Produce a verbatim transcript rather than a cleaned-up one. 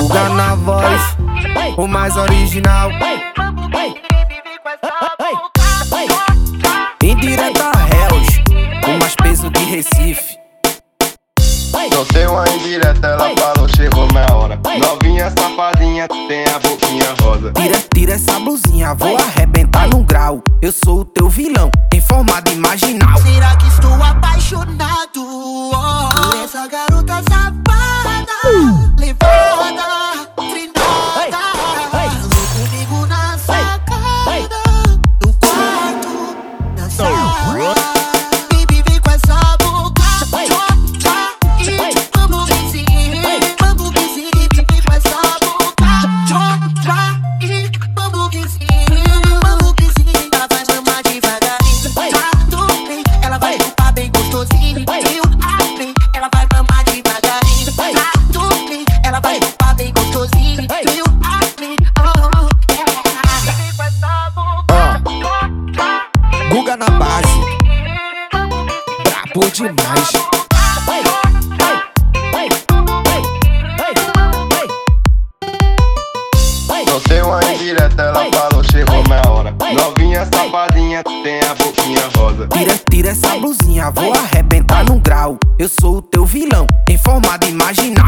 Guga na voz, o mais original. Indireta Hells, o mais peso de Recife. Soltei uma indireta, ela falou, chegou minha hora. Novinha safadinha, tem a boquinha rosa. Tira, tira essa blusinha, vou arrebentar num grau. Eu sou o teu vilão, em forma de marginal. Será que estou apaixonado oh, por essa garota safada, levada, trinada? Vem comigo na sacada, no quarto, na sala. Baby, vem com essa boca, e vamos vizinho, vamos vizinho. Vem com essa boca, e vamos vizinho, vamos vizinho. Ela vai mamar devagarinho, ela vai chupar bem gostosinho. Ela vai mamar devagarinho, ela vai chupar bem gostosinho. Guga na base, brabo demais. Soltei uma indireta, ela falou, chegou minha hora. Novinha safadinha, tem a boquinha rosa. Tira, tira essa blusinha, vou arrebentar num grau. Eu sou o teu vilão, em forma de marginal.